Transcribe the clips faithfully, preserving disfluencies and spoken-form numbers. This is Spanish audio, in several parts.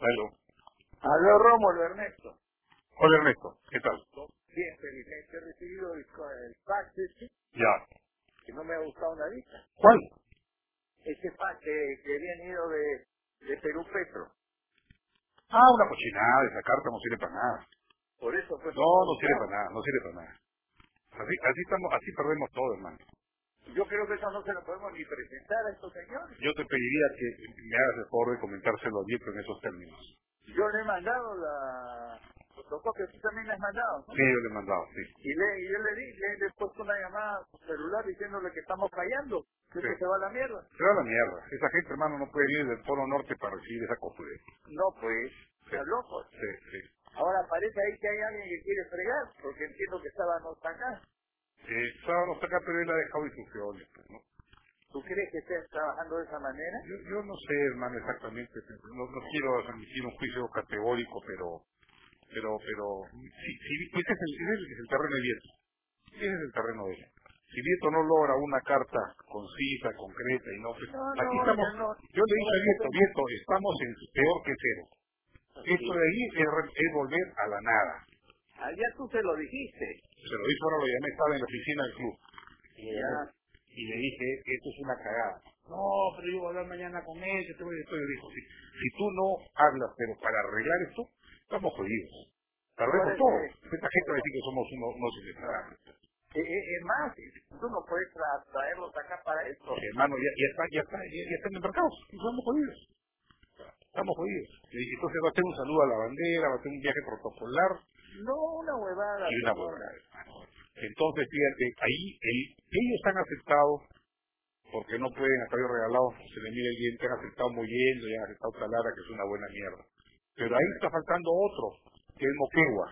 Aló. Aló, Rómulo, Ernesto. Hola, Ernesto. ¿Qué tal? Bien, felizmente he recibido el, el fax ese, Ya. que no me ha gustado nadita. ¿Cuál? Ese fax que, que habían ido de, de Perú Petro. Ah, una cochinada. Esa carta no sirve para nada. Por eso fue. No, no sirve para nada. No sirve para nada. Así, así estamos, así perdemos todo, hermano. Yo creo que eso no se lo podemos ni presentar a estos señores. Yo te pediría que me hagas el favor de comentárselo a Dieto en esos términos. Yo le he mandado la fotocopia, tú también le has mandado, ¿no? Sí, yo le he mandado, sí. Y, le, y yo le di, le, le he puesto una llamada a su celular diciéndole que estamos fallando, que Sí. esto se va a la mierda. Se va a la mierda. Esa gente, hermano, no puede ir del Polo Norte para recibir esa costura. No, pues, Sí. está loco. Sí, sí. Ahora parece ahí que hay alguien que quiere fregar, porque entiendo que estaba no está acá. Eh, estaba no está acá, pero él ha dejado instrucciones, pues, ¿no? ¿Tú crees que estés trabajando de esa manera? Yo, yo no sé, hermano, exactamente. No, no quiero emitir un juicio categórico, pero pero pero sí, sí, ese es el, ese es el terreno de Vieto. Ese es el terreno de él. Si Vieto no logra una carta concisa, concreta y no, pues, No, aquí no, estamos. ya no. Yo le dije a Vieto, Vieto, estamos en peor que cero. Esto Sí. de ahí es, re- es volver a la nada. Allá tú se lo dijiste. Se lo dije, ahora lo llamé, estaba en la oficina del club. Ya. Y le dije, esto es una cagada. No, pero yo voy a hablar mañana con él, que te voy a decir. Le dijo, si, si tú no hablas, pero para arreglar esto, estamos jodidos. Perdemos Ahora, todo. eh, Esta gente va a decir que somos unos, unos independientes. eh, eh, es más, tú no puedes tra- traerlos acá para esto. Hermano, ya, ya, está, ya, está, ya, ya están embarcados. Estamos jodidos. Estamos jodidos. Le dije, entonces va a tener un saludo a la bandera, va a tener un viaje protocolar No, una huevada. y una señor. huevada, hermano. Entonces, fíjate, ahí el, ellos han aceptado, porque no pueden hasta yo regalado, se le mira el diente, han aceptado Mollendo y han aceptado Talara, que es una buena mierda. Pero ahí está faltando otro, que es Moquegua.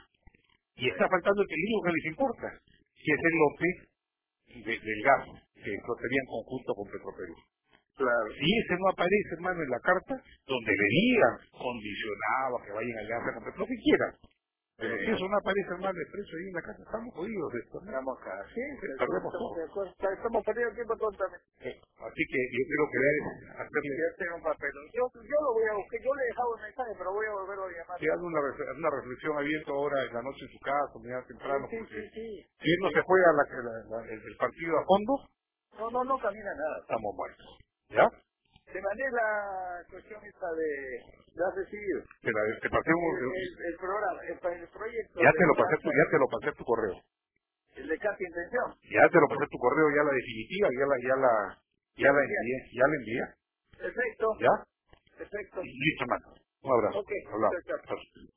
Y está faltando el que único que les importa, que es el lote de, del gas, que explotaría en conjunto con Petroperú. Claro. Si ese no aparece, hermano, en la carta, donde le digan condicionado a que vayan a alianza con Petroperú, lo que quieran. Pero si eso no aparece, hermano, de precio ahí en la casa, estamos jodidos de esto, ¿no? Estamos acá. Sí, Sí, de perdemos acuerdo, todo. de acuerdo. Estamos perdiendo tiempo totalmente. Eh, Así que yo quiero querer hacerle, Yo tengo un papel. Yo, yo lo voy a buscar. Yo le he dejado el mensaje, pero voy a volver a llamar. que haga una, ref- una reflexión abierta ahora en la noche en su casa, mañana temprano, Sí, sí, porque sí, sí. si él no se juega la, la- la- el, el partido a fondo, No, no, no camina nada. estamos muertos. ¿Ya? Te mandé la cuestión esta de... ¿La has recibido? Te, la, te pasé un, El, el, el programa, el, el proyecto ya de te lo pasé tu, casa, ya te lo pasé tu correo. el de casi intención. Ya te lo pasé tu correo, ya la definitiva, ya la, ya la, ya la envié, ya la envié. Perfecto, ¿Ya? perfecto. Y listo, hermano. Un abrazo. Ok, Hablamos. perfecto. Chao.